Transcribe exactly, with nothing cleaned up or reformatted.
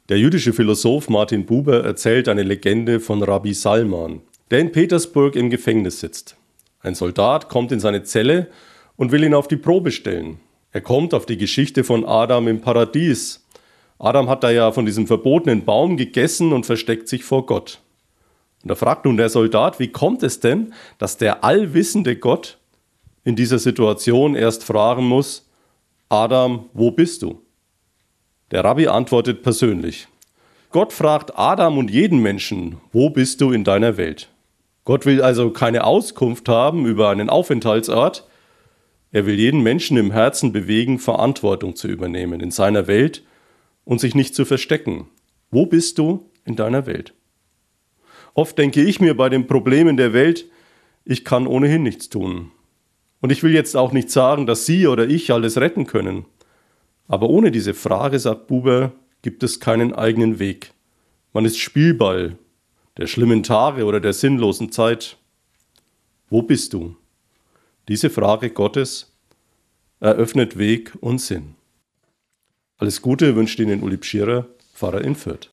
Der jüdische Philosoph Martin Buber erzählt eine Legende von Rabbi Salman, der in Petersburg im Gefängnis sitzt. Ein Soldat kommt in seine Zelle und will ihn auf die Probe stellen. Er kommt auf die Geschichte von Adam im Paradies. Adam hat da ja von diesem verbotenen Baum gegessen und versteckt sich vor Gott. Und da fragt nun der Soldat, wie kommt es denn, dass der allwissende Gott in dieser Situation erst fragen muss: Adam, wo bist du? Der Rabbi antwortet persönlich: Gott fragt Adam und jeden Menschen: Wo bist du in deiner Welt? Gott will also keine Auskunft haben über einen Aufenthaltsort. Er will jeden Menschen im Herzen bewegen, Verantwortung zu übernehmen in seiner Welt und sich nicht zu verstecken. Wo bist du in deiner Welt? Oft denke ich mir bei den Problemen der Welt, ich kann ohnehin nichts tun. Und ich will jetzt auch nicht sagen, dass Sie oder ich alles retten können. Aber ohne diese Frage, sagt Buber, gibt es keinen eigenen Weg. Man ist Spielball der schlimmen Tage oder der sinnlosen Zeit. Wo bist du? Diese Frage Gottes eröffnet Weg und Sinn. Alles Gute wünscht Ihnen Uli Pschierer, Pfarrer in Fürth.